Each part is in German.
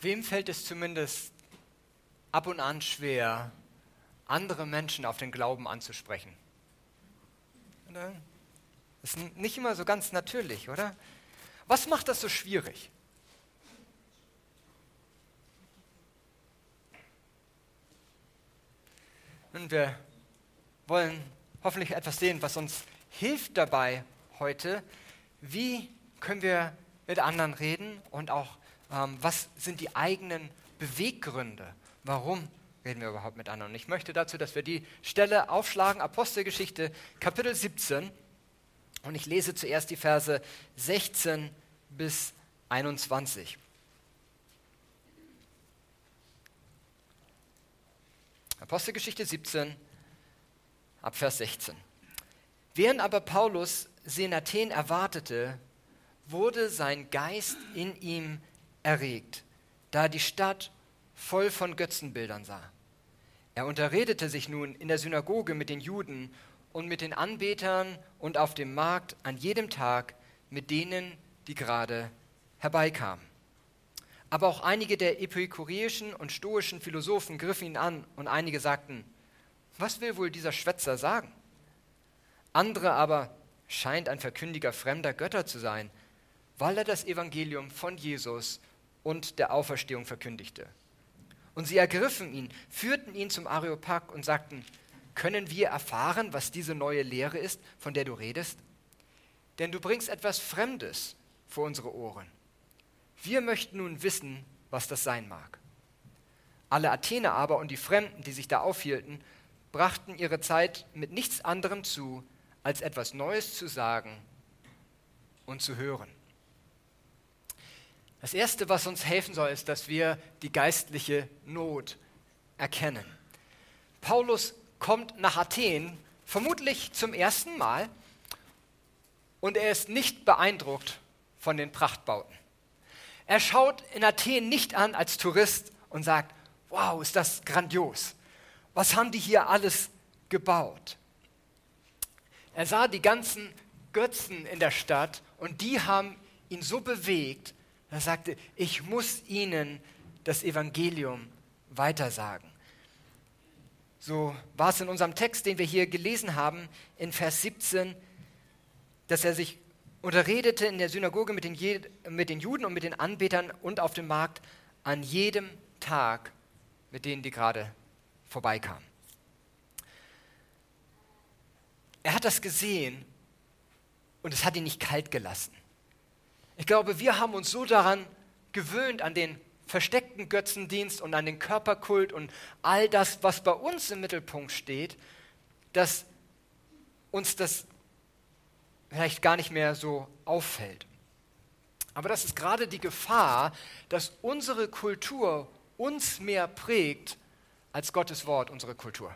Wem fällt es zumindest ab und an schwer, andere Menschen auf den Glauben anzusprechen? Oder? Das ist nicht immer so ganz natürlich, oder? Was macht das so schwierig? Und wir wollen hoffentlich etwas sehen, was uns hilft dabei heute. Wie können wir mit anderen reden und auch was sind die eigenen Beweggründe? Warum reden wir überhaupt mit anderen? Und ich möchte dazu, dass wir die Stelle aufschlagen, Apostelgeschichte Kapitel 17. Und ich lese zuerst die Verse 16 bis 21. Apostelgeschichte 17, ab Vers 16. Während aber Paulus sie in Athen erwartete, wurde sein Geist in ihm erregt, da er die Stadt voll von Götzenbildern sah. Er unterredete sich nun in der Synagoge mit den Juden und mit den Anbetern und auf dem Markt an jedem Tag mit denen, die gerade herbeikamen. Aber auch einige der epikureischen und stoischen Philosophen griffen ihn an und einige sagten, was will wohl dieser Schwätzer sagen? Andere aber scheint ein Verkündiger fremder Götter zu sein, weil er das Evangelium von Jesus und der Auferstehung verkündigte. Und sie ergriffen ihn, führten ihn zum Areopag und sagten, können wir erfahren, was diese neue Lehre ist, von der du redest? Denn du bringst etwas Fremdes vor unsere Ohren. Wir möchten nun wissen, was das sein mag. Alle Athener aber und die Fremden, die sich da aufhielten, brachten ihre Zeit mit nichts anderem zu, als etwas Neues zu sagen und zu hören. Das Erste, was uns helfen soll, ist, dass wir die geistliche Not erkennen. Paulus kommt nach Athen, vermutlich zum ersten Mal, und er ist nicht beeindruckt von den Prachtbauten. Er schaut in Athen nicht an als Tourist und sagt, wow, ist das grandios. Was haben die hier alles gebaut? Er sah die ganzen Götzen in der Stadt und die haben ihn so bewegt, er sagte, ich muss ihnen das Evangelium weitersagen. So war es in unserem Text, den wir hier gelesen haben, in Vers 17, dass er sich unterredete in der Synagoge mit den Juden und mit den Anbetern und auf dem Markt an jedem Tag mit denen, die gerade vorbeikamen. Er hat das gesehen und es hat ihn nicht kalt gelassen. Ich glaube, wir haben uns so daran gewöhnt, an den versteckten Götzendienst und an den Körperkult und all das, was bei uns im Mittelpunkt steht, dass uns das vielleicht gar nicht mehr so auffällt. Aber das ist gerade die Gefahr, dass unsere Kultur uns mehr prägt als Gottes Wort, unsere Kultur.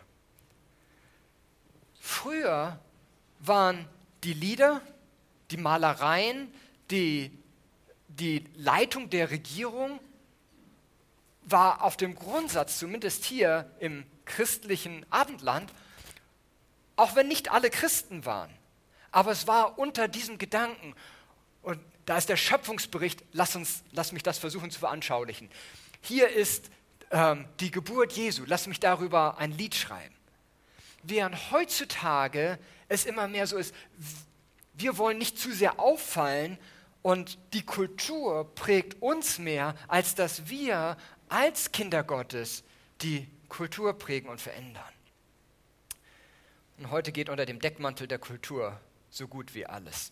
Früher waren die Lieder, die Malereien, die Leitung der Regierung war auf dem Grundsatz, zumindest hier im christlichen Abendland, auch wenn nicht alle Christen waren, aber es war unter diesem Gedanken, und da ist der Schöpfungsbericht, lass mich das versuchen zu veranschaulichen. Hier ist die Geburt Jesu, lass mich darüber ein Lied schreiben. Während heutzutage es immer mehr so ist, wir wollen nicht zu sehr auffallen und die Kultur prägt uns mehr, als dass wir als Kinder Gottes die Kultur prägen und verändern. Und heute geht unter dem Deckmantel der Kultur so gut wie alles.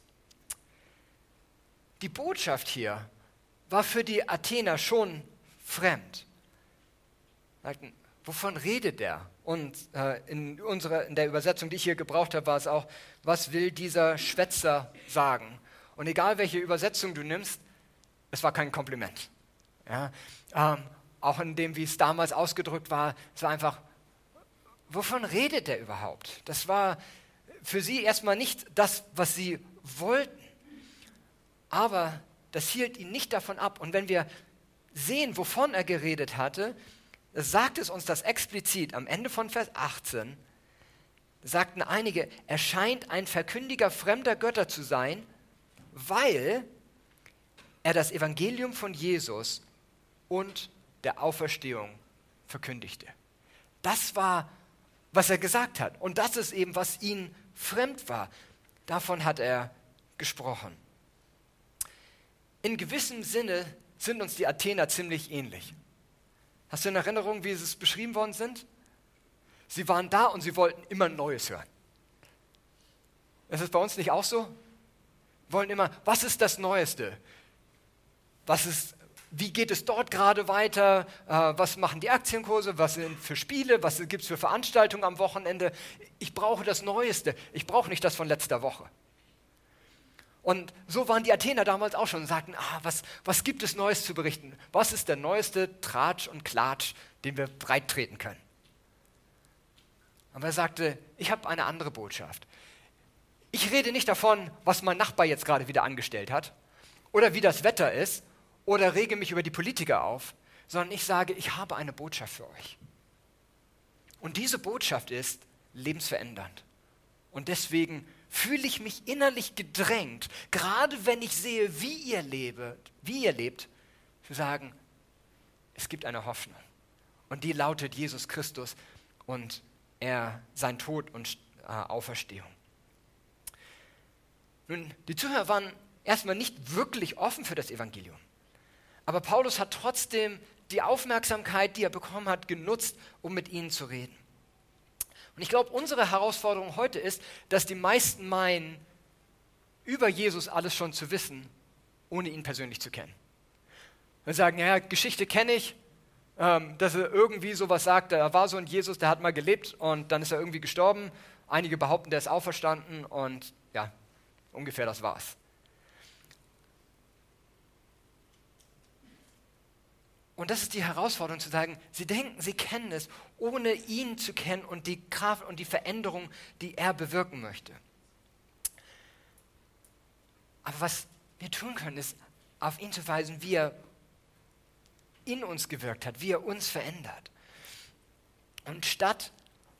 Die Botschaft hier war für die Athener schon fremd. Sagten, wovon redet der? Und in der Übersetzung, die ich hier gebraucht habe, war es auch, was will dieser Schwätzer sagen? Und egal welche Übersetzung du nimmst, es war kein Kompliment. Ja? Auch in dem, wie es damals ausgedrückt war, es war einfach, wovon redet der überhaupt? Das war für sie erstmal nicht das, was sie wollten. Aber das hielt ihn nicht davon ab. Und wenn wir sehen, wovon er geredet hatte, sagt es uns das explizit am Ende von Vers 18, sagten einige, er scheint ein Verkündiger fremder Götter zu sein, weil er das Evangelium von Jesus und der Auferstehung verkündigte. Das war, was er gesagt hat. Und das ist eben, was ihm fremd war. Davon hat er gesprochen. In gewissem Sinne sind uns die Athener ziemlich ähnlich. Hast du in Erinnerung, wie sie beschrieben worden sind? Sie waren da und sie wollten immer Neues hören. Ist es bei uns nicht auch so? Wir wollen immer, was ist das Neueste? Wie geht es dort gerade weiter? Was machen die Aktienkurse? Was sind für Spiele? Was gibt es für Veranstaltungen am Wochenende? Ich brauche das Neueste. Ich brauche nicht das von letzter Woche. Und so waren die Athener damals auch schon und sagten, was gibt es Neues zu berichten? Was ist der neueste Tratsch und Klatsch, den wir breit treten können? Aber er sagte, ich habe eine andere Botschaft. Ich rede nicht davon, was mein Nachbar jetzt gerade wieder angestellt hat oder wie das Wetter ist oder rege mich über die Politiker auf, sondern ich sage, ich habe eine Botschaft für euch. Und diese Botschaft ist lebensverändernd. Und deswegen fühle ich mich innerlich gedrängt, gerade wenn ich sehe, wie ihr lebt, zu sagen, es gibt eine Hoffnung. Und die lautet Jesus Christus und sein Tod und Auferstehung. Nun, die Zuhörer waren erstmal nicht wirklich offen für das Evangelium. Aber Paulus hat trotzdem die Aufmerksamkeit, die er bekommen hat, genutzt, um mit ihnen zu reden. Und ich glaube, unsere Herausforderung heute ist, dass die meisten meinen, über Jesus alles schon zu wissen, ohne ihn persönlich zu kennen. Wir sagen, ja, Geschichte kenne ich, dass er irgendwie sowas sagt, da war so ein Jesus, der hat mal gelebt und dann ist er irgendwie gestorben. Einige behaupten, der ist auferstanden und ja, ungefähr das war's. Und das ist die Herausforderung zu sagen, sie denken, sie kennen es, ohne ihn zu kennen und die Kraft und die Veränderung, die er bewirken möchte. Aber was wir tun können, ist, auf ihn zu weisen, wie er in uns gewirkt hat, wie er uns verändert. Und statt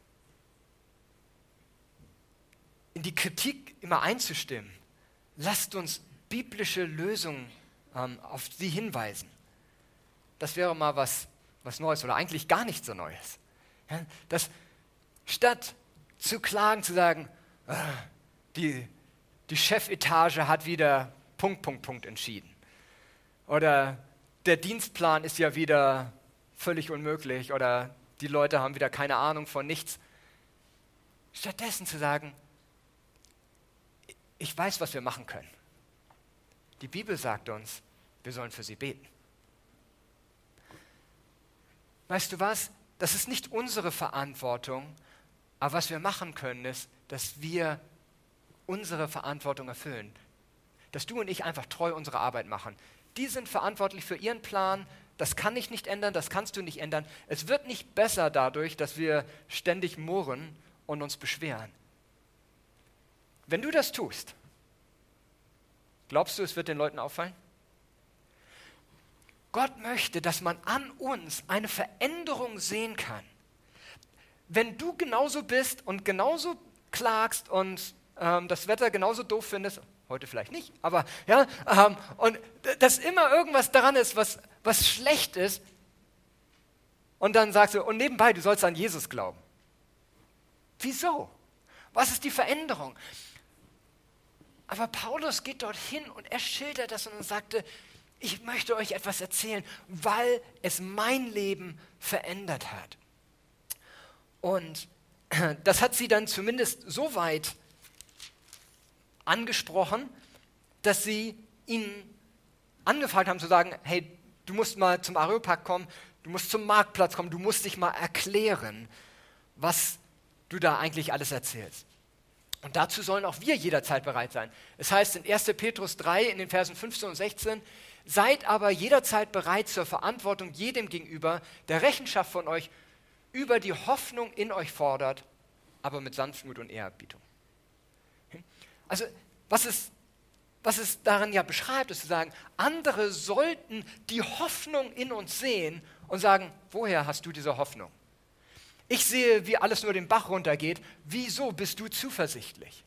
in die Kritik immer einzustimmen, lasst uns biblische Lösungen auf sie hinweisen. Das wäre mal was Neues oder eigentlich gar nicht so Neues. Ja, dass statt zu klagen, zu sagen, die Chefetage hat wieder ... entschieden. Oder der Dienstplan ist ja wieder völlig unmöglich oder die Leute haben wieder keine Ahnung von nichts. Stattdessen zu sagen, ich weiß, was wir machen können. Die Bibel sagt uns, wir sollen für sie beten. Weißt du was? Das ist nicht unsere Verantwortung, aber was wir machen können, ist, dass wir unsere Verantwortung erfüllen. Dass du und ich einfach treu unsere Arbeit machen. Die sind verantwortlich für ihren Plan, das kann ich nicht ändern, das kannst du nicht ändern. Es wird nicht besser dadurch, dass wir ständig murren und uns beschweren. Wenn du das tust, glaubst du, es wird den Leuten auffallen? Gott möchte, dass man an uns eine Veränderung sehen kann. Wenn du genauso bist und genauso klagst und das Wetter genauso doof findest, heute vielleicht nicht, aber ja, und dass immer irgendwas daran ist, was schlecht ist, und dann sagst du, und nebenbei, du sollst an Jesus glauben. Wieso? Was ist die Veränderung? Aber Paulus geht dorthin und er schildert das und sagte, ich möchte euch etwas erzählen, weil es mein Leben verändert hat. Und das hat sie dann zumindest so weit angesprochen, dass sie ihn angefragt haben zu sagen, hey, du musst mal zum Areopag kommen, du musst zum Marktplatz kommen, du musst dich mal erklären, was du da eigentlich alles erzählst. Und dazu sollen auch wir jederzeit bereit sein. Es heißt in 1. Petrus 3 in den Versen 15 und 16, seid aber jederzeit bereit zur Verantwortung jedem gegenüber, der Rechenschaft von euch über die Hoffnung in euch fordert, aber mit Sanftmut und Ehrerbietung. Also was es darin ja beschreibt, ist zu sagen, andere sollten die Hoffnung in uns sehen und sagen, woher hast du diese Hoffnung? Ich sehe, wie alles nur den Bach runtergeht, wieso bist du zuversichtlich?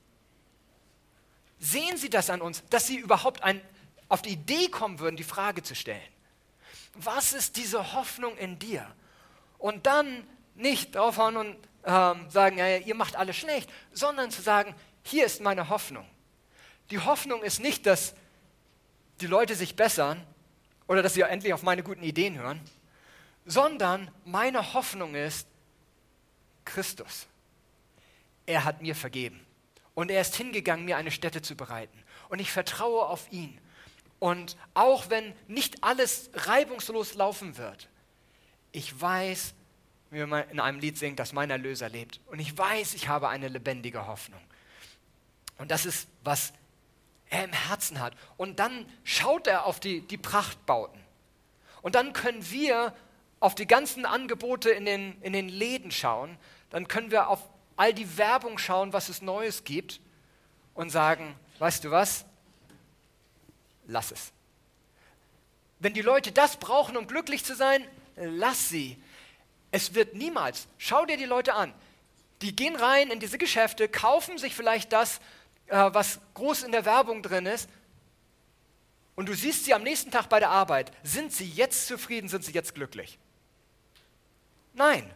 Sehen Sie das an uns, dass Sie überhaupt auf die Idee kommen würden, die Frage zu stellen? Was ist diese Hoffnung in dir? Und dann nicht draufhauen und sagen, ja, ihr macht alles schlecht, sondern zu sagen, hier ist meine Hoffnung. Die Hoffnung ist nicht, dass die Leute sich bessern oder dass sie endlich auf meine guten Ideen hören, sondern meine Hoffnung ist Christus. Er hat mir vergeben und er ist hingegangen, mir eine Stätte zu bereiten. Und ich vertraue auf ihn. Und auch wenn nicht alles reibungslos laufen wird, ich weiß, wie man in einem Lied singt, dass mein Erlöser lebt. Und ich weiß, ich habe eine lebendige Hoffnung. Und das ist, was er im Herzen hat. Und dann schaut er auf die Prachtbauten. Und dann können wir auf die ganzen Angebote in den Läden schauen. Dann können wir auf all die Werbung schauen, was es Neues gibt. Und sagen, weißt du was? Lass es. Wenn die Leute das brauchen, um glücklich zu sein, lass sie. Es wird niemals, schau dir die Leute an, die gehen rein in diese Geschäfte, kaufen sich vielleicht das, was groß in der Werbung drin ist, und du siehst sie am nächsten Tag bei der Arbeit. Sind sie jetzt zufrieden, sind sie jetzt glücklich? Nein.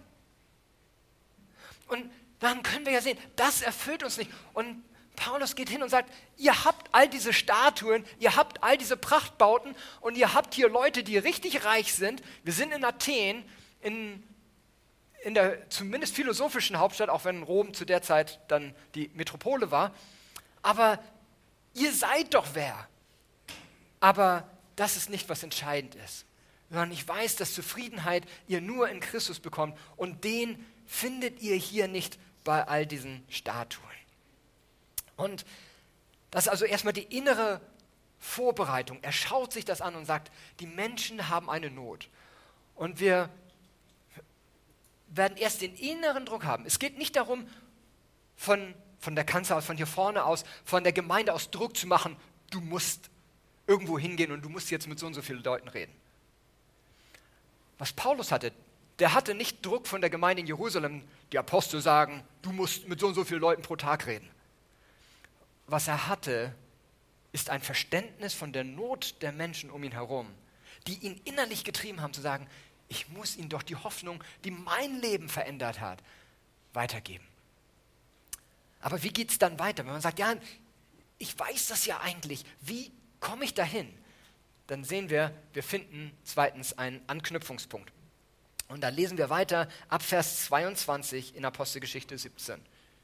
Und dann können wir ja sehen, das erfüllt uns nicht. Und Paulus geht hin und sagt, ihr habt all diese Statuen, ihr habt all diese Prachtbauten und ihr habt hier Leute, die richtig reich sind. Wir sind in Athen, in der zumindest philosophischen Hauptstadt, auch wenn Rom zu der Zeit dann die Metropole war. Aber ihr seid doch wer. Aber das ist nicht, was entscheidend ist. Sondern ich weiß, dass Zufriedenheit ihr nur in Christus bekommt und den findet ihr hier nicht bei all diesen Statuen. Und das ist also erstmal die innere Vorbereitung. Er schaut sich das an und sagt, die Menschen haben eine Not. Und wir werden erst den inneren Druck haben. Es geht nicht darum, von der Kanzel aus, von hier vorne aus, von der Gemeinde aus Druck zu machen, du musst irgendwo hingehen und du musst jetzt mit so und so vielen Leuten reden. Was Paulus hatte, der hatte nicht Druck von der Gemeinde in Jerusalem, die Apostel sagen, du musst mit so und so vielen Leuten pro Tag reden. Was er hatte, ist ein Verständnis von der Not der Menschen um ihn herum, die ihn innerlich getrieben haben zu sagen, ich muss ihnen doch die Hoffnung, die mein Leben verändert hat, weitergeben. Aber wie geht es dann weiter? Wenn man sagt, ja, ich weiß das ja eigentlich, wie komme ich dahin? Dann sehen wir finden zweitens einen Anknüpfungspunkt. Und da lesen wir weiter ab Vers 22 in Apostelgeschichte 17.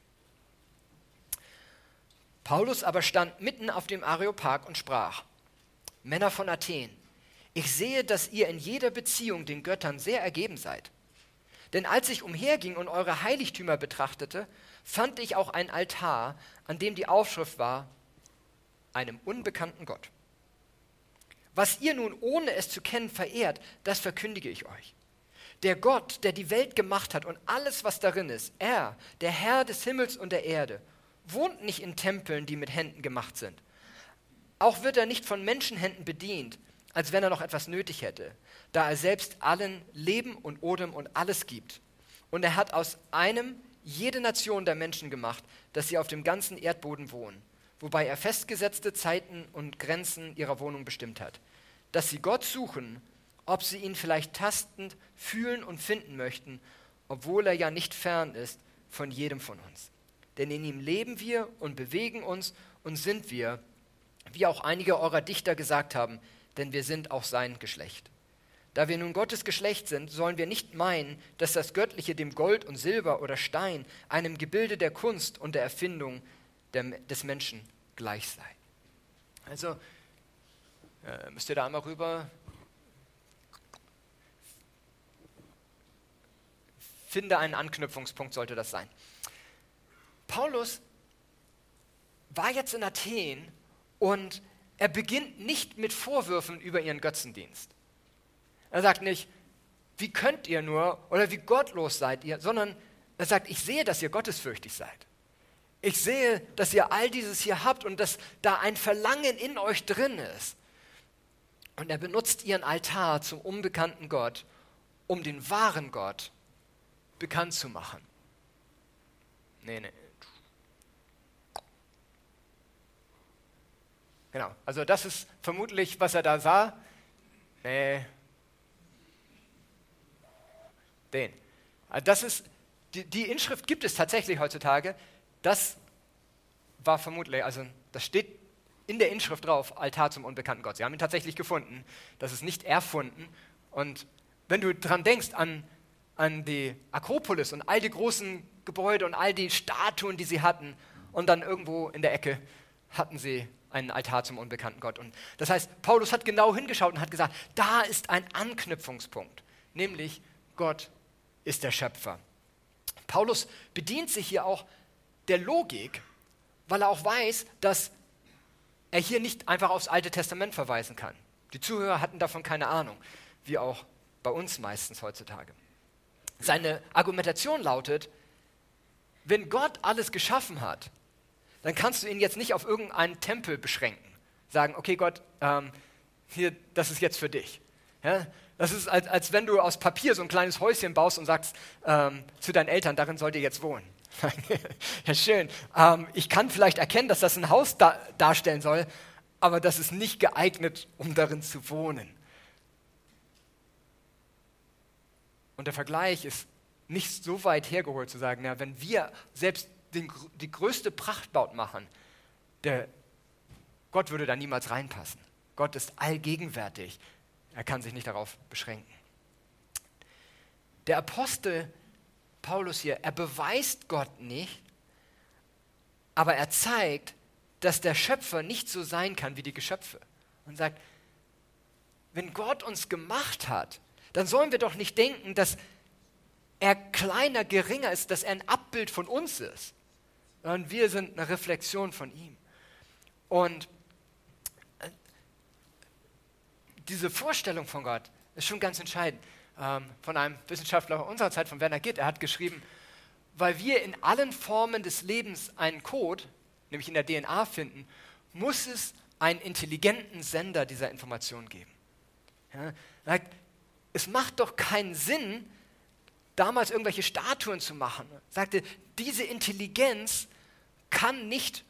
Paulus aber stand mitten auf dem Areopag und sprach, Männer von Athen, ich sehe, dass ihr in jeder Beziehung den Göttern sehr ergeben seid. Denn als ich umherging und eure Heiligtümer betrachtete, fand ich auch ein Altar, an dem die Aufschrift war, einem unbekannten Gott. Was ihr nun ohne es zu kennen verehrt, das verkündige ich euch. Der Gott, der die Welt gemacht hat und alles, was darin ist, er, der Herr des Himmels und der Erde, wohnt nicht in Tempeln, die mit Händen gemacht sind. Auch wird er nicht von Menschenhänden bedient, als wenn er noch etwas nötig hätte, da er selbst allen Leben und Odem und alles gibt. Und er hat aus einem jede Nation der Menschen gemacht, dass sie auf dem ganzen Erdboden wohnen, wobei er festgesetzte Zeiten und Grenzen ihrer Wohnung bestimmt hat, dass sie Gott suchen, ob sie ihn vielleicht tastend fühlen und finden möchten, obwohl er ja nicht fern ist von jedem von uns. Denn in ihm leben wir und bewegen uns und sind wir, wie auch einige eurer Dichter gesagt haben, denn wir sind auch sein Geschlecht. Da wir nun Gottes Geschlecht sind, sollen wir nicht meinen, dass das Göttliche dem Gold und Silber oder Stein, einem Gebilde der Kunst und der Erfindung des Menschen gleich sei. Also, müsst ihr da einmal rüber. Finde einen Anknüpfungspunkt, sollte das sein. Paulus war jetzt in Athen und er beginnt nicht mit Vorwürfen über ihren Götzendienst. Er sagt nicht, wie könnt ihr nur oder wie gottlos seid ihr, sondern er sagt, ich sehe, dass ihr gottesfürchtig seid. Ich sehe, dass ihr all dieses hier habt und dass da ein Verlangen in euch drin ist. Und er benutzt ihren Altar zum unbekannten Gott, um den wahren Gott bekannt zu machen. Nee. Genau, also das ist vermutlich, was er da sah. Nee, Den. Das ist, die Inschrift gibt es tatsächlich heutzutage. Das war vermutlich, also das steht in der Inschrift drauf, Altar zum unbekannten Gott. Sie haben ihn tatsächlich gefunden. Das ist nicht erfunden. Und wenn du dran denkst an die Akropolis und all die großen Gebäude und all die Statuen, die sie hatten, und dann irgendwo in der Ecke hatten sie einen Altar zum unbekannten Gott. Und das heißt, Paulus hat genau hingeschaut und hat gesagt, da ist ein Anknüpfungspunkt, nämlich Gott ist der Schöpfer. Paulus bedient sich hier auch der Logik, weil er auch weiß, dass er hier nicht einfach aufs Alte Testament verweisen kann. Die Zuhörer hatten davon keine Ahnung, wie auch bei uns meistens heutzutage. Seine Argumentation lautet, wenn Gott alles geschaffen hat, dann kannst du ihn jetzt nicht auf irgendeinen Tempel beschränken. Sagen, okay Gott, hier, das ist jetzt für dich. Ja? Das ist, als wenn du aus Papier so ein kleines Häuschen baust und sagst zu deinen Eltern, darin sollt ihr jetzt wohnen. Ja, schön. Ich kann vielleicht erkennen, dass das ein Haus darstellen soll, aber das ist nicht geeignet, um darin zu wohnen. Und der Vergleich ist nicht so weit hergeholt zu sagen, ja, wenn wir selbst die größte Prachtbaut machen, Gott würde da niemals reinpassen. Gott ist allgegenwärtig. Er kann sich nicht darauf beschränken. Der Apostel Paulus hier, er beweist Gott nicht, aber er zeigt, dass der Schöpfer nicht so sein kann wie die Geschöpfe. Und sagt, wenn Gott uns gemacht hat, dann sollen wir doch nicht denken, dass er kleiner, geringer ist, dass er ein Abbild von uns ist, sondern wir sind eine Reflexion von ihm. Und diese Vorstellung von Gott ist schon ganz entscheidend. Von einem Wissenschaftler unserer Zeit, von Werner Gitt, er hat geschrieben, weil wir in allen Formen des Lebens einen Code, nämlich in der DNA finden, muss es einen intelligenten Sender dieser Information geben. Ja, er sagt, es macht doch keinen Sinn, damals irgendwelche Statuen zu machen. Er sagte, diese Intelligenz kann nicht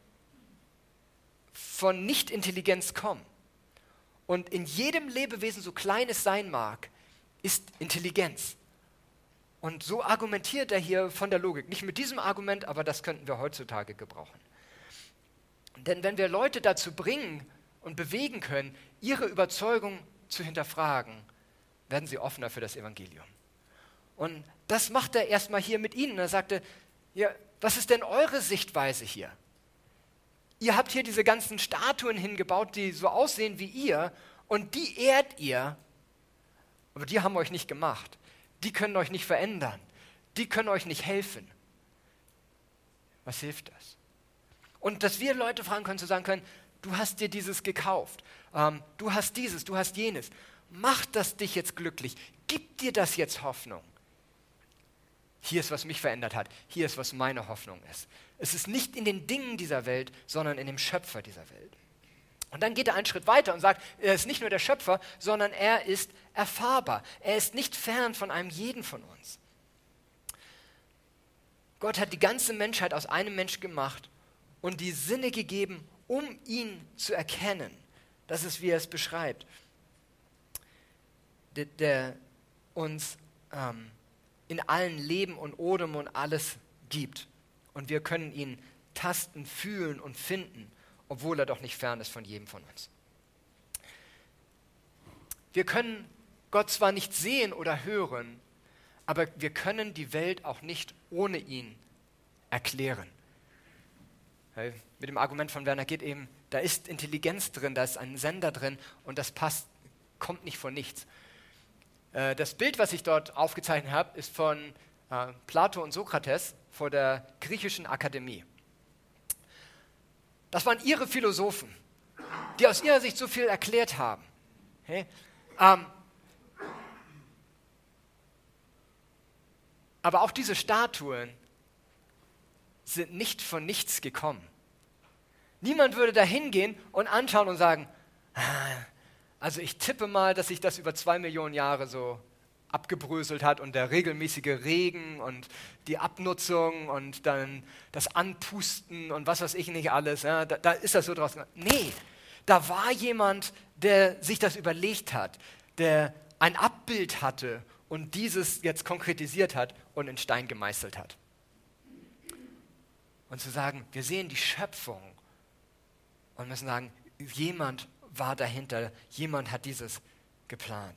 von Nicht-Intelligenz kommen. Und in jedem Lebewesen, so klein es sein mag, ist Intelligenz. Und so argumentiert er hier von der Logik. Nicht mit diesem Argument, aber das könnten wir heutzutage gebrauchen. Denn wenn wir Leute dazu bringen und bewegen können, ihre Überzeugung zu hinterfragen, werden sie offener für das Evangelium. Und das macht er erstmal hier mit ihnen. Er sagte, ja, was ist denn eure Sichtweise hier? Ihr habt hier diese ganzen Statuen hingebaut, die so aussehen wie ihr, und die ehrt ihr, aber die haben euch nicht gemacht. Die können euch nicht verändern. Die können euch nicht helfen. Was hilft das? Und dass wir Leute fragen können, zu sagen können, du hast dir dieses gekauft, du hast dieses, du hast jenes. Macht das dich jetzt glücklich? Gibt dir das jetzt Hoffnung? Hier ist, was mich verändert hat. Hier ist, was meine Hoffnung ist. Es ist nicht in den Dingen dieser Welt, sondern in dem Schöpfer dieser Welt. Und dann geht er einen Schritt weiter und sagt, er ist nicht nur der Schöpfer, sondern er ist erfahrbar. Er ist nicht fern von einem jeden von uns. Gott hat die ganze Menschheit aus einem Mensch gemacht und die Sinne gegeben, um ihn zu erkennen. Das ist, wie er es beschreibt. Der uns in allen Leben und Odem und alles gibt. Und wir können ihn tasten, fühlen und finden, obwohl er doch nicht fern ist von jedem von uns. Wir können Gott zwar nicht sehen oder hören, aber wir können die Welt auch nicht ohne ihn erklären. Weil mit dem Argument von Werner geht eben, da ist Intelligenz drin, da ist ein Sender drin und das kommt nicht von nichts. Das Bild, was ich dort aufgezeichnet habe, ist von Plato und Sokrates vor der griechischen Akademie. Das waren ihre Philosophen, die aus ihrer Sicht so viel erklärt haben. Okay? Aber auch diese Statuen sind nicht von nichts gekommen. Niemand würde da hingehen und anschauen und sagen, also ich tippe mal, dass sich das über 2 Millionen Jahre so abgebröselt hat und der regelmäßige Regen und die Abnutzung und dann das Anpusten und was weiß ich nicht alles, ja, da ist das so draus. Nee, da war jemand, der sich das überlegt hat, der ein Abbild hatte und dieses jetzt konkretisiert hat und in Stein gemeißelt hat. Und zu sagen, wir sehen die Schöpfung und müssen sagen, jemand war dahinter, jemand hat dieses geplant.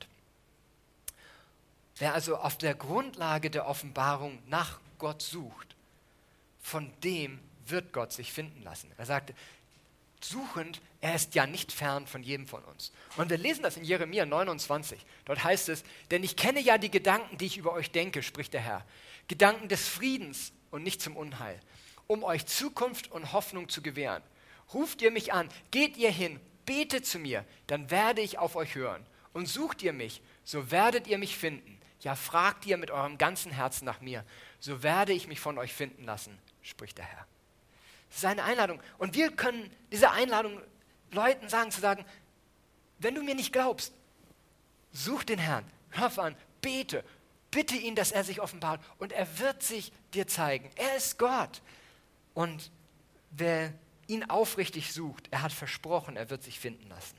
Wer also auf der Grundlage der Offenbarung nach Gott sucht, von dem wird Gott sich finden lassen. Er sagte, suchend, er ist ja nicht fern von jedem von uns. Und wir lesen das in Jeremia 29. Dort heißt es, denn ich kenne ja die Gedanken, die ich über euch denke, spricht der Herr. Gedanken des Friedens und nicht zum Unheil, um euch Zukunft und Hoffnung zu gewähren. Ruft ihr mich an, geht ihr hin, betet zu mir, dann werde ich auf euch hören. Und sucht ihr mich, so werdet ihr mich finden. Ja, fragt ihr mit eurem ganzen Herzen nach mir, so werde ich mich von euch finden lassen, spricht der Herr. Das ist eine Einladung. Und wir können diese Einladung Leuten sagen, zu sagen, wenn du mir nicht glaubst, such den Herrn, hör an, bete, bitte ihn, dass er sich offenbart und er wird sich dir zeigen. Er ist Gott. Und wer ihn aufrichtig sucht, er hat versprochen, er wird sich finden lassen.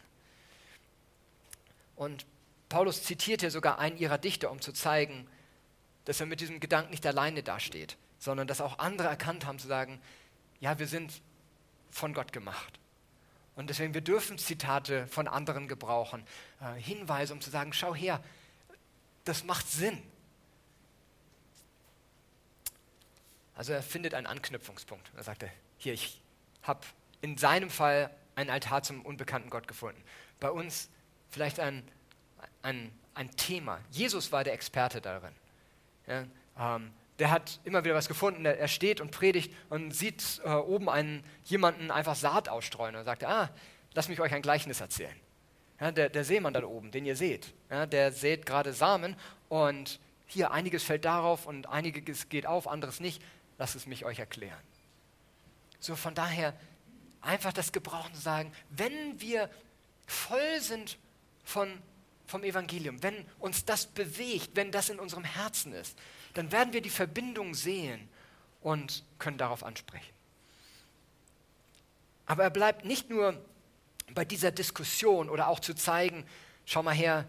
Und Paulus zitiert hier sogar einen ihrer Dichter, um zu zeigen, dass er mit diesem Gedanken nicht alleine dasteht, sondern dass auch andere erkannt haben, zu sagen, ja, wir sind von Gott gemacht. Und deswegen, wir dürfen Zitate von anderen gebrauchen, Hinweise, um zu sagen, schau her, das macht Sinn. Also er findet einen Anknüpfungspunkt. Er sagte, hier, ich habe in seinem Fall einen Altar zum unbekannten Gott gefunden. Bei uns vielleicht ein Thema. Jesus war der Experte darin. Ja, der hat immer wieder was gefunden. Er steht und predigt und sieht oben jemanden einfach Saat ausstreuen und sagt, lass mich euch ein Gleichnis erzählen. Ja, der Seemann da oben, den ihr seht, ja, der sät gerade Samen und hier einiges fällt darauf und einiges geht auf, anderes nicht. Lasst es mich euch erklären. So von daher einfach das gebrauchen zu sagen, wenn wir voll sind vom Evangelium, wenn uns das bewegt, wenn das in unserem Herzen ist, dann werden wir die Verbindung sehen und können darauf ansprechen. Aber er bleibt nicht nur bei dieser Diskussion oder auch zu zeigen, schau mal her,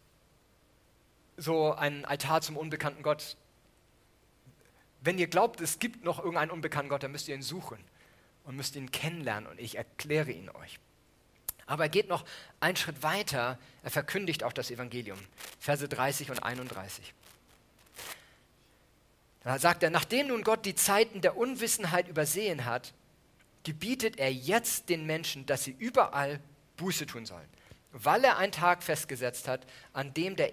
so ein Altar zum unbekannten Gott. Wenn ihr glaubt, es gibt noch irgendeinen unbekannten Gott, dann müsst ihr ihn suchen und müsst ihn kennenlernen und ich erkläre ihn euch. Aber er geht noch einen Schritt weiter, er verkündigt auch das Evangelium. Verse 30 und 31. Da sagt er, nachdem nun Gott die Zeiten der Unwissenheit übersehen hat, gebietet er jetzt den Menschen, dass sie überall Buße tun sollen, weil er einen Tag festgesetzt hat, an dem er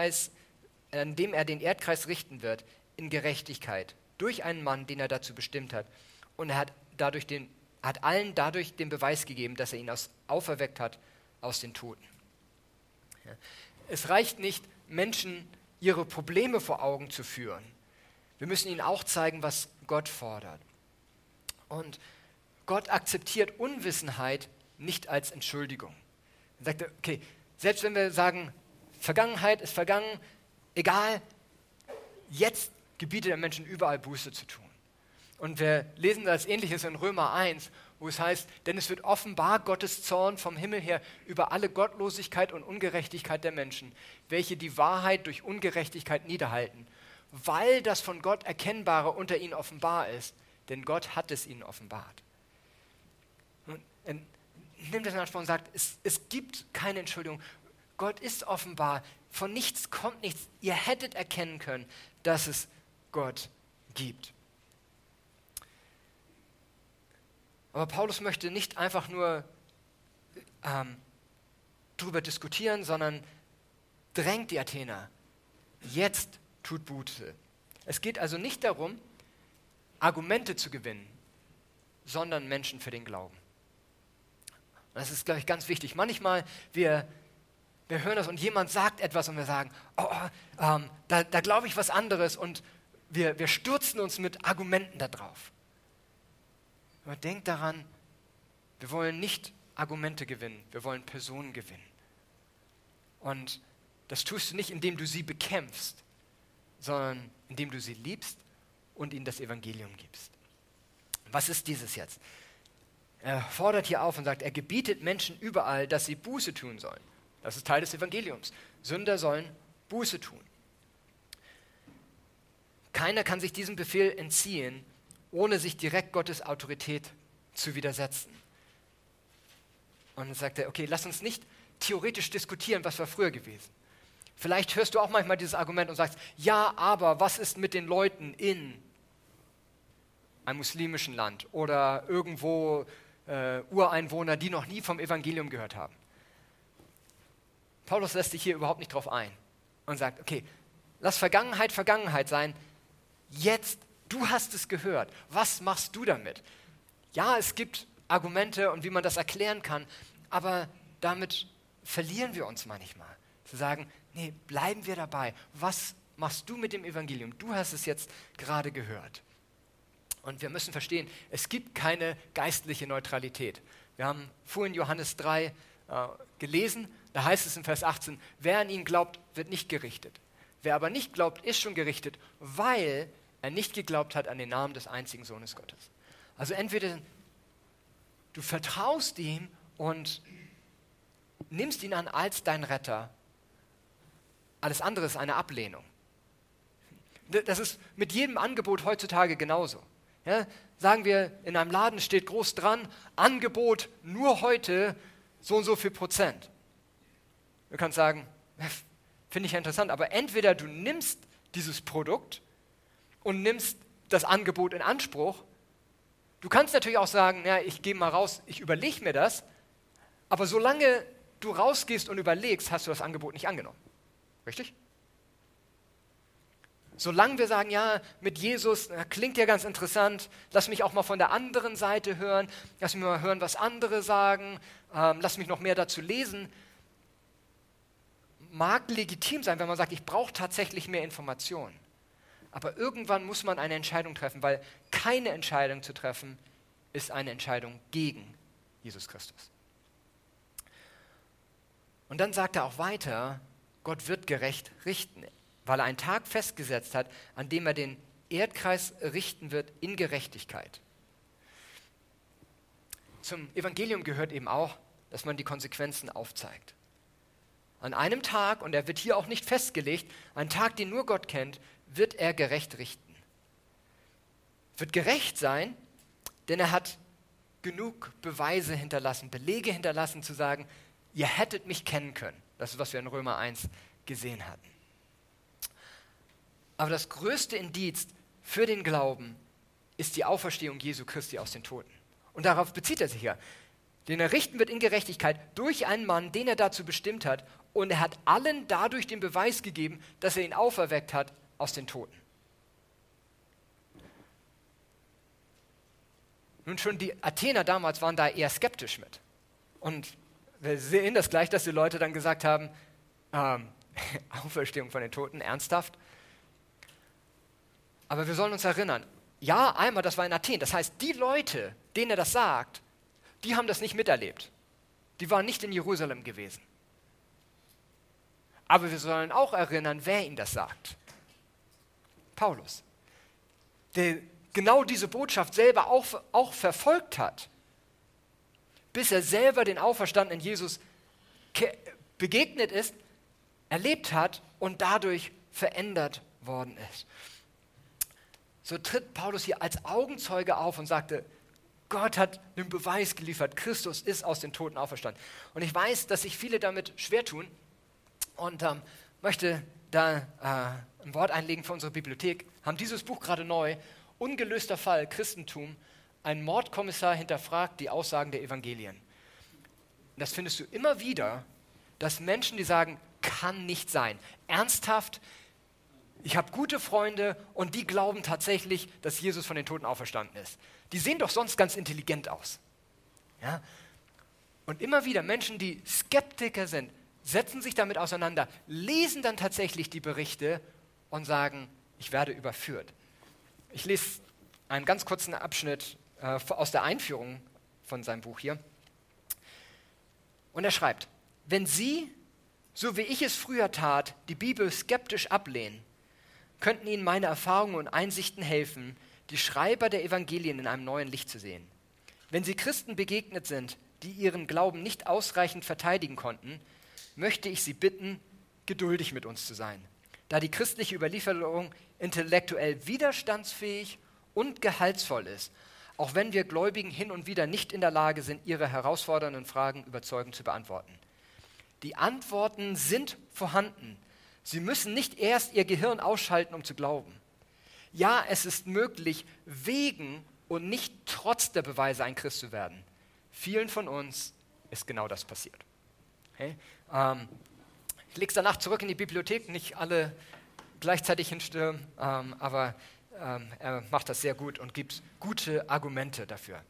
den Erdkreis richten wird in Gerechtigkeit durch einen Mann, den er dazu bestimmt hat. Und er hat allen dadurch den Beweis gegeben, dass er ihn auferweckt hat aus den Toten. Ja. Es reicht nicht, Menschen ihre Probleme vor Augen zu führen. Wir müssen ihnen auch zeigen, was Gott fordert. Und Gott akzeptiert Unwissenheit nicht als Entschuldigung. Er sagt, okay, selbst wenn wir sagen, Vergangenheit ist vergangen, egal, jetzt gebietet er Menschen überall Buße zu tun. Und wir lesen das Ähnliches in Römer 1, wo es heißt, denn es wird offenbar Gottes Zorn vom Himmel her über alle Gottlosigkeit und Ungerechtigkeit der Menschen, welche die Wahrheit durch Ungerechtigkeit niederhalten, weil das von Gott Erkennbare unter ihnen offenbar ist, denn Gott hat es ihnen offenbart. Und nimmt das in Anspruch und sagt, es gibt keine Entschuldigung. Gott ist offenbar, von nichts kommt nichts. Ihr hättet erkennen können, dass es Gott gibt. Aber Paulus möchte nicht einfach nur darüber diskutieren, sondern drängt die Athener. Jetzt tut Buße. Es geht also nicht darum, Argumente zu gewinnen, sondern Menschen für den Glauben. Und das ist, glaube ich, ganz wichtig. Manchmal, wir hören das und jemand sagt etwas und wir sagen, da glaube ich was anderes und wir stürzen uns mit Argumenten da drauf. Aber denkt daran, wir wollen nicht Argumente gewinnen, wir wollen Personen gewinnen. Und das tust du nicht, indem du sie bekämpfst, sondern indem du sie liebst und ihnen das Evangelium gibst. Was ist dieses jetzt? Er fordert hier auf und sagt, er gebietet Menschen überall, dass sie Buße tun sollen. Das ist Teil des Evangeliums. Sünder sollen Buße tun. keiner kann sich diesem Befehl entziehen, ohne sich direkt Gottes Autorität zu widersetzen. Und dann sagt er, okay, lass uns nicht theoretisch diskutieren, was war früher gewesen. Vielleicht hörst du auch manchmal dieses Argument und sagst, ja, aber was ist mit den Leuten in einem muslimischen Land oder irgendwo Ureinwohner, die noch nie vom Evangelium gehört haben? Paulus lässt sich hier überhaupt nicht drauf ein und sagt, okay, lass Vergangenheit Vergangenheit sein. Jetzt, du hast es gehört. Was machst du damit? Ja, es gibt Argumente und wie man das erklären kann, aber damit verlieren wir uns manchmal. Zu sagen, nee, bleiben wir dabei. Was machst du mit dem Evangelium? Du hast es jetzt gerade gehört. Und wir müssen verstehen, es gibt keine geistliche Neutralität. Wir haben vorhin Johannes 3 gelesen, da heißt es in Vers 18, wer an ihn glaubt, wird nicht gerichtet. Wer aber nicht glaubt, ist schon gerichtet, weil er nicht geglaubt hat an den Namen des einzigen Sohnes Gottes. Also entweder du vertraust ihm und nimmst ihn an als dein Retter, alles andere ist eine Ablehnung. Das ist mit jedem Angebot heutzutage genauso. Ja, sagen wir, in einem Laden steht groß dran, Angebot nur heute so und so viel Prozent. Du kannst sagen, finde ich ja interessant, aber entweder du nimmst dieses Produkt und nimmst das Angebot in Anspruch. Du kannst natürlich auch sagen, ja, ich gehe mal raus, ich überlege mir das, aber solange du rausgehst und überlegst, hast du das Angebot nicht angenommen. Richtig? Solange wir sagen, ja, mit Jesus, klingt ja ganz interessant, lass mich auch mal von der anderen Seite hören, lass mich mal hören, was andere sagen, lass mich noch mehr dazu lesen, mag legitim sein, wenn man sagt, ich brauche tatsächlich mehr Informationen. Aber irgendwann muss man eine Entscheidung treffen, weil keine Entscheidung zu treffen ist eine Entscheidung gegen Jesus Christus. Und dann sagt er auch weiter, Gott wird gerecht richten, weil er einen Tag festgesetzt hat, an dem er den Erdkreis richten wird in Gerechtigkeit. Zum Evangelium gehört eben auch, dass man die Konsequenzen aufzeigt. An einem Tag, und er wird hier auch nicht festgelegt, ein Tag, den nur Gott kennt, wird er gerecht richten. Wird gerecht sein, denn er hat genug Beweise hinterlassen, Belege hinterlassen, zu sagen, ihr hättet mich kennen können. Das ist, was wir in Römer 1 gesehen hatten. Aber das größte Indiz für den Glauben ist die Auferstehung Jesu Christi aus den Toten. Und darauf bezieht er sich ja. Den er richten wird in Gerechtigkeit durch einen Mann, den er dazu bestimmt hat. Und er hat allen dadurch den Beweis gegeben, dass er ihn auferweckt hat aus den Toten. Nun schon die Athener damals waren da eher skeptisch mit. Und wir sehen das gleich, dass die Leute dann gesagt haben, Auferstehung von den Toten, ernsthaft? Aber wir sollen uns erinnern, ja, einmal, das war in Athen. Das heißt, die Leute, denen er das sagt, die haben das nicht miterlebt. Die waren nicht in Jerusalem gewesen. Aber wir sollen auch erinnern, wer ihm das sagt. Paulus, der genau diese Botschaft selber auch verfolgt hat, bis er selber den auferstandenen Jesus begegnet ist, erlebt hat und dadurch verändert worden ist. So tritt Paulus hier als Augenzeuge auf und sagte, Gott hat den Beweis geliefert, Christus ist aus den Toten auferstanden. Und ich weiß, dass sich viele damit schwer tun und möchte da ein Wort einlegen für unsere Bibliothek. Haben dieses Buch gerade neu, Ungelöster Fall, Christentum, ein Mordkommissar hinterfragt die Aussagen der Evangelien. Und das findest du immer wieder, dass Menschen, die sagen, kann nicht sein, ernsthaft, ich habe gute Freunde und die glauben tatsächlich, dass Jesus von den Toten auferstanden ist. Die sehen doch sonst ganz intelligent aus. Ja? Und immer wieder Menschen, die Skeptiker sind, setzen sich damit auseinander, lesen dann tatsächlich die Berichte und sagen, ich werde überführt. Ich lese einen ganz kurzen Abschnitt aus der Einführung von seinem Buch hier. Und er schreibt, wenn Sie, so wie ich es früher tat, die Bibel skeptisch ablehnen, könnten Ihnen meine Erfahrungen und Einsichten helfen, die Schreiber der Evangelien in einem neuen Licht zu sehen. Wenn Sie Christen begegnet sind, die ihren Glauben nicht ausreichend verteidigen konnten, möchte ich Sie bitten, geduldig mit uns zu sein. da die christliche Überlieferung intellektuell widerstandsfähig und gehaltsvoll ist, auch wenn wir Gläubigen hin und wieder nicht in der Lage sind, ihre herausfordernden Fragen überzeugend zu beantworten. Die Antworten sind vorhanden. Sie müssen nicht erst ihr Gehirn ausschalten, um zu glauben. Ja, es ist möglich, wegen und nicht trotz der Beweise ein Christ zu werden. Vielen von uns ist genau das passiert. Okay? Ich lege es danach zurück in die Bibliothek, nicht alle gleichzeitig hinstürmen, aber er macht das sehr gut und gibt gute Argumente dafür.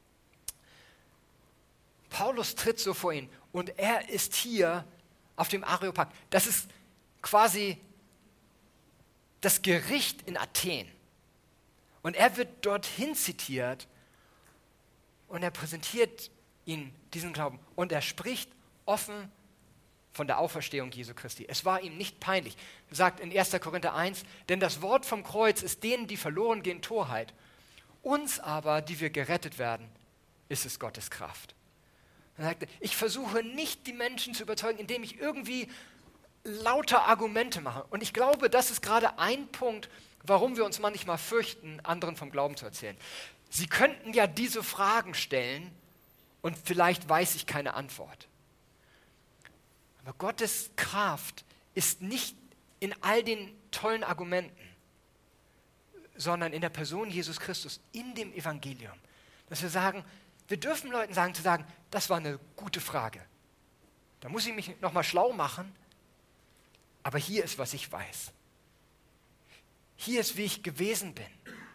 Paulus tritt so vor ihn und er ist hier auf dem Areopag. Das ist quasi das Gericht in Athen. Und er wird dorthin zitiert und er präsentiert ihnen diesen Glauben. Und er spricht offen von der Auferstehung Jesu Christi. Es war ihm nicht peinlich. Er sagt in 1. Korinther 1, denn das Wort vom Kreuz ist denen, die verloren gehen, Torheit. Uns aber, die wir gerettet werden, ist es Gottes Kraft. Er sagte, ich versuche nicht, die Menschen zu überzeugen, indem ich irgendwie lauter Argumente mache. Und ich glaube, das ist gerade ein Punkt, warum wir uns manchmal fürchten, anderen vom Glauben zu erzählen. Sie könnten ja diese Fragen stellen und vielleicht weiß ich keine Antwort. Aber Gottes Kraft ist nicht in all den tollen Argumenten, sondern in der Person Jesus Christus, in dem Evangelium. Dass wir sagen, wir dürfen Leuten sagen, das war eine gute Frage. Da muss ich mich nochmal schlau machen, aber hier ist, was ich weiß. Hier ist, wie ich gewesen bin.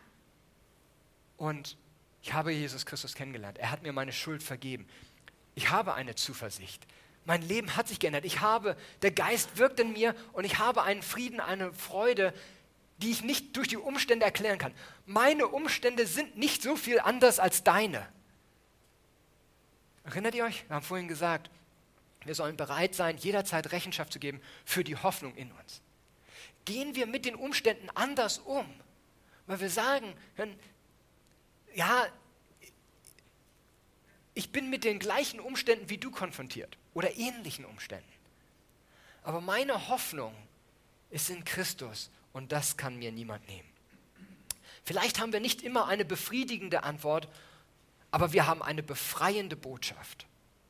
Und ich habe Jesus Christus kennengelernt. Er hat mir meine Schuld vergeben. Ich habe eine Zuversicht. Mein Leben hat sich geändert. Der Geist wirkt in mir und ich habe einen Frieden, eine Freude, die ich nicht durch die Umstände erklären kann. Meine Umstände sind nicht so viel anders als deine. Erinnert ihr euch? Wir haben vorhin gesagt, wir sollen bereit sein, jederzeit Rechenschaft zu geben für die Hoffnung in uns. Gehen wir mit den Umständen anders um, weil wir sagen, ja, ich bin mit den gleichen Umständen wie du konfrontiert oder ähnlichen Umständen. Aber meine Hoffnung ist in Christus und das kann mir niemand nehmen. Vielleicht haben wir nicht immer eine befriedigende Antwort, aber wir haben eine befreiende Botschaft.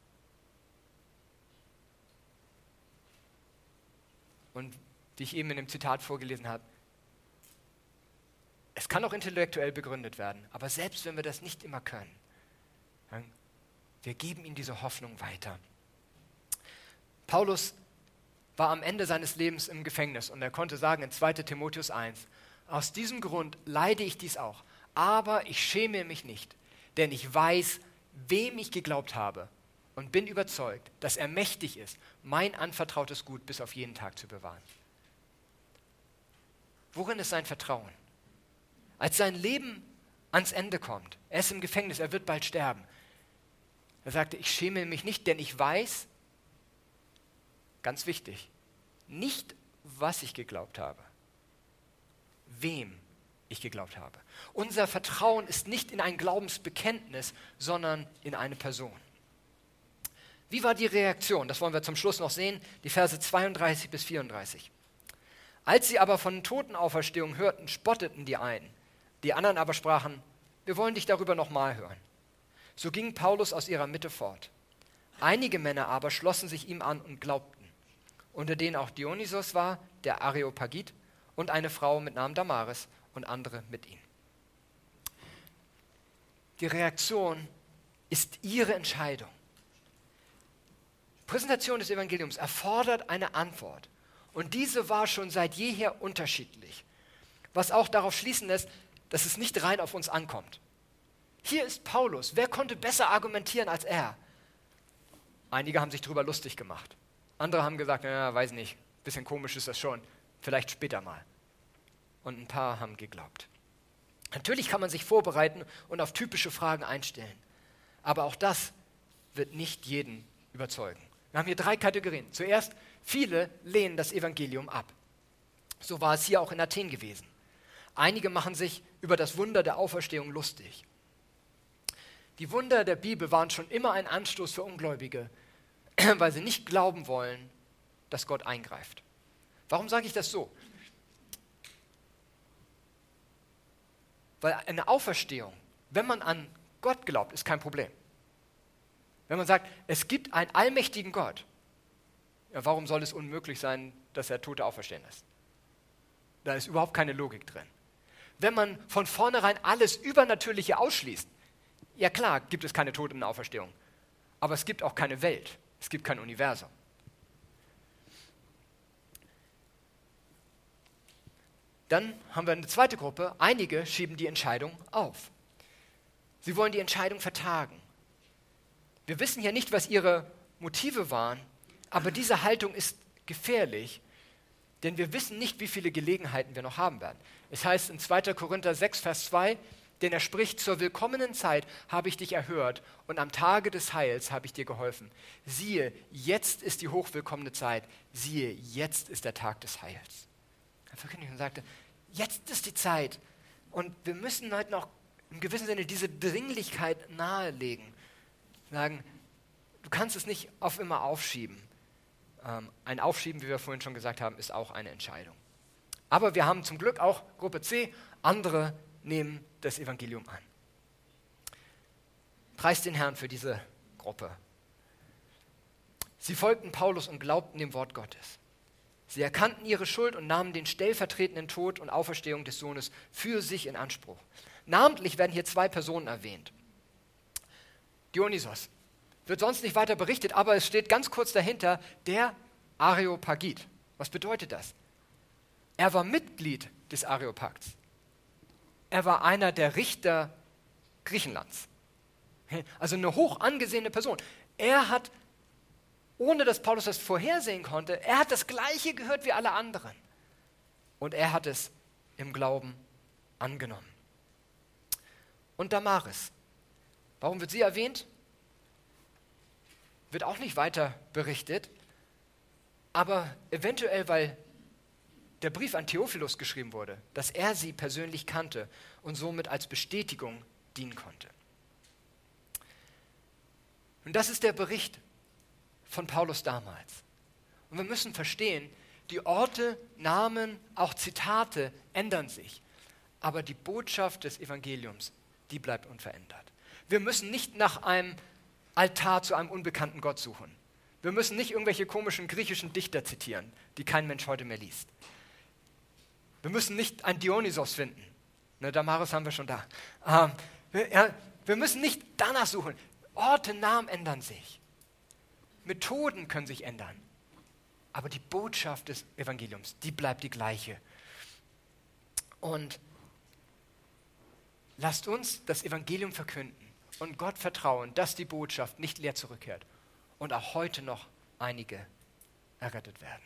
Und wie ich eben in dem Zitat vorgelesen habe, es kann auch intellektuell begründet werden, aber selbst wenn wir das nicht immer können, wir geben ihnen diese Hoffnung weiter. Paulus war am Ende seines Lebens im Gefängnis und er konnte sagen in 2. Timotheus 1, aus diesem Grund leide ich dies auch, aber ich schäme mich nicht, denn ich weiß, wem ich geglaubt habe und bin überzeugt, dass er mächtig ist, mein anvertrautes Gut bis auf jeden Tag zu bewahren. Worin ist sein Vertrauen? Als sein Leben ans Ende kommt, er ist im Gefängnis, er wird bald sterben. Er sagte, ich schäme mich nicht, denn ich weiß, ganz wichtig, nicht, was ich geglaubt habe, wem ich geglaubt habe. Unser Vertrauen ist nicht in ein Glaubensbekenntnis, sondern in eine Person. Wie war die Reaktion? Das wollen wir zum Schluss noch sehen, die Verse 32 bis 34. Als sie aber von Totenauferstehung hörten, spotteten die einen. Die anderen aber sprachen, wir wollen dich darüber nochmal hören. So ging Paulus aus ihrer Mitte fort. Einige Männer aber schlossen sich ihm an und glaubten, unter denen auch Dionysos war, der Areopagit, und eine Frau mit Namen Damaris und andere mit ihm. Die Reaktion ist ihre Entscheidung. Präsentation des Evangeliums erfordert eine Antwort. Und diese war schon seit jeher unterschiedlich. Was auch darauf schließen lässt, dass es nicht rein auf uns ankommt. Hier ist Paulus. Wer konnte besser argumentieren als er? Einige haben sich darüber lustig gemacht. Andere haben gesagt, ja, weiß nicht, bisschen komisch ist das schon, vielleicht später mal. Und ein paar haben geglaubt. Natürlich kann man sich vorbereiten und auf typische Fragen einstellen. Aber auch das wird nicht jeden überzeugen. Wir haben hier 3 Kategorien. Zuerst, viele lehnen das Evangelium ab. So war es hier auch in Athen gewesen. Einige machen sich über das Wunder der Auferstehung lustig. Die Wunder der Bibel waren schon immer ein Anstoß für Ungläubige, weil sie nicht glauben wollen, dass Gott eingreift. Warum sage ich das so? Weil eine Auferstehung, wenn man an Gott glaubt, ist kein Problem. Wenn man sagt, es gibt einen allmächtigen Gott, ja, warum soll es unmöglich sein, dass er Tote auferstehen lässt? Da ist überhaupt keine Logik drin. Wenn man von vornherein alles Übernatürliche ausschließt, ja klar, gibt es keine Tote in der Auferstehung, aber es gibt auch keine Welt, es gibt kein Universum. Dann haben wir eine zweite Gruppe, einige schieben die Entscheidung auf. Sie wollen die Entscheidung vertagen. Wir wissen ja nicht, was ihre Motive waren, aber diese Haltung ist gefährlich, denn wir wissen nicht, wie viele Gelegenheiten wir noch haben werden. Es heißt in 2. Korinther 6, Vers 2, denn er spricht, zur willkommenen Zeit habe ich dich erhört und am Tage des Heils habe ich dir geholfen. Siehe, jetzt ist die hochwillkommene Zeit, siehe, jetzt ist der Tag des Heils. Er verkündigte und sagte, jetzt ist die Zeit und wir müssen heute noch im gewissen Sinne diese Dringlichkeit nahelegen. Sagen, du kannst es nicht auf immer aufschieben. Ein Aufschieben, wie wir vorhin schon gesagt haben, ist auch eine Entscheidung. Aber wir haben zum Glück auch Gruppe C, andere nehmen das Evangelium an. Preist den Herrn für diese Gruppe. Sie folgten Paulus und glaubten dem Wort Gottes. Sie erkannten ihre Schuld und nahmen den stellvertretenden Tod und Auferstehung des Sohnes für sich in Anspruch. Namentlich werden hier 2 Personen erwähnt. Dionysos wird sonst nicht weiter berichtet, aber es steht ganz kurz dahinter, der Areopagit. Was bedeutet das? Er war Mitglied des Areopagts. Er war einer der Richter Griechenlands. Also eine hoch angesehene Person. Er hat, ohne dass Paulus das vorhersehen konnte, er hat das Gleiche gehört wie alle anderen. Und er hat es im Glauben angenommen. Und Damaris. Warum wird sie erwähnt? Wird auch nicht weiter berichtet, aber eventuell, weil der Brief an Theophilus geschrieben wurde, dass er sie persönlich kannte und somit als Bestätigung dienen konnte. Und das ist der Bericht von Paulus damals. Und wir müssen verstehen, die Orte, Namen, auch Zitate ändern sich, aber die Botschaft des Evangeliums, die bleibt unverändert. Wir müssen nicht nach einem Altar zu einem unbekannten Gott suchen. Wir müssen nicht irgendwelche komischen griechischen Dichter zitieren, die kein Mensch heute mehr liest. Wir müssen nicht einen Dionysos finden. Ne, Damaris haben wir schon da. Wir müssen nicht danach suchen. Orte, Namen ändern sich. Methoden können sich ändern. Aber die Botschaft des Evangeliums, die bleibt die gleiche. Und lasst uns das Evangelium verkünden und Gott vertrauen, dass die Botschaft nicht leer zurückkehrt und auch heute noch einige errettet werden.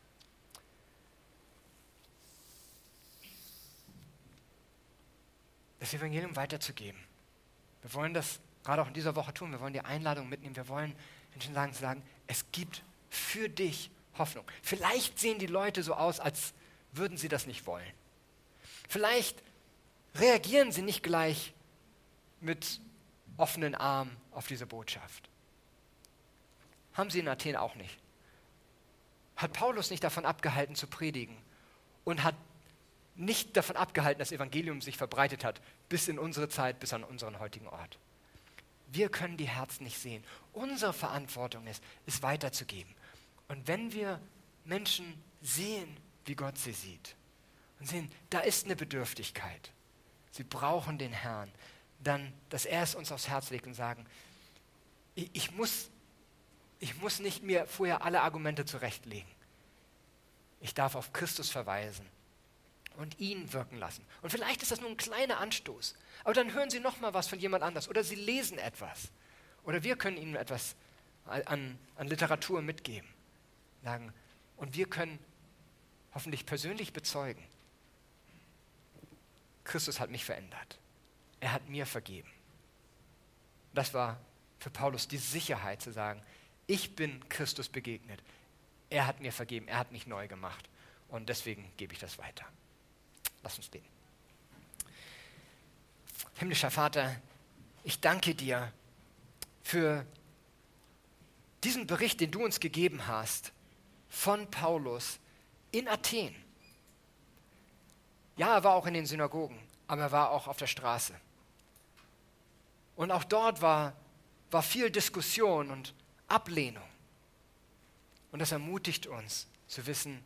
Das Evangelium weiterzugeben. Wir wollen das gerade auch in dieser Woche tun. Wir wollen die Einladung mitnehmen. Wir wollen Menschen sagen, es gibt für dich Hoffnung. Vielleicht sehen die Leute so aus, als würden sie das nicht wollen. Vielleicht reagieren sie nicht gleich mit offenen Armen auf diese Botschaft. Haben sie in Athen auch nicht. Hat Paulus nicht davon abgehalten zu predigen und hat nicht davon abgehalten, dass das Evangelium sich verbreitet hat, bis in unsere Zeit, bis an unseren heutigen Ort. Wir können die Herzen nicht sehen. Unsere Verantwortung ist, es weiterzugeben. Und wenn wir Menschen sehen, wie Gott sie sieht, und sehen, da ist eine Bedürftigkeit, sie brauchen den Herrn, dann, dass er es uns aufs Herz legt und sagen, ich muss nicht mir vorher alle Argumente zurechtlegen. Ich darf auf Christus verweisen und ihn wirken lassen. Und vielleicht ist das nur ein kleiner Anstoß, aber dann hören sie noch mal was von jemand anders oder sie lesen etwas oder wir können ihnen etwas an Literatur mitgeben. Sagen, und wir können hoffentlich persönlich bezeugen, Christus hat mich verändert. Er hat mir vergeben. Das war für Paulus die Sicherheit zu sagen, ich bin Christus begegnet. Er hat mir vergeben, er hat mich neu gemacht. Und deswegen gebe ich das weiter. Lass uns beten. Himmlischer Vater, ich danke dir für diesen Bericht, den du uns gegeben hast von Paulus in Athen. Ja, er war auch in den Synagogen, aber er war auch auf der Straße. Und auch dort war viel Diskussion und Ablehnung. Und das ermutigt uns zu wissen,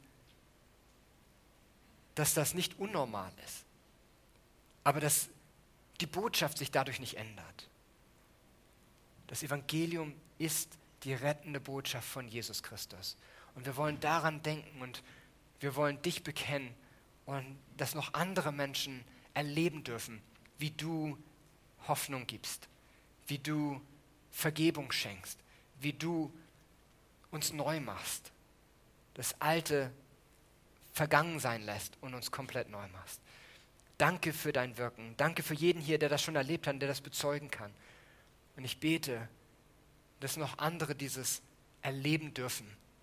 dass das nicht unnormal ist, aber dass die Botschaft sich dadurch nicht ändert. Das Evangelium ist die rettende Botschaft von Jesus Christus. Und wir wollen daran denken und wir wollen dich bekennen und dass noch andere Menschen erleben dürfen, wie du Hoffnung gibst, wie du Vergebung schenkst, wie du uns neu machst, das Alte vergangen sein lässt und uns komplett neu machst. Danke für dein Wirken. Danke für jeden hier, der das schon erlebt hat und der das bezeugen kann. Und ich bete, dass noch andere dieses erleben dürfen.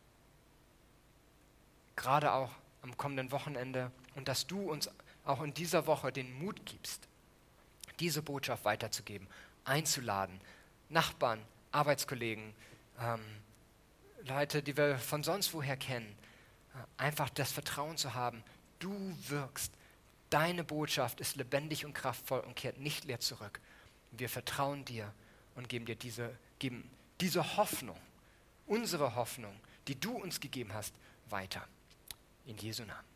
Gerade auch am kommenden Wochenende. Und dass du uns auch in dieser Woche den Mut gibst, diese Botschaft weiterzugeben, einzuladen. Nachbarn, Arbeitskollegen, Leute, die wir von sonst woher kennen. Einfach das Vertrauen zu haben, du wirkst. Deine Botschaft ist lebendig und kraftvoll und kehrt nicht leer zurück. Wir vertrauen dir und geben dir diese Hoffnung, unsere Hoffnung, die du uns gegeben hast, weiter. In Jesu Namen.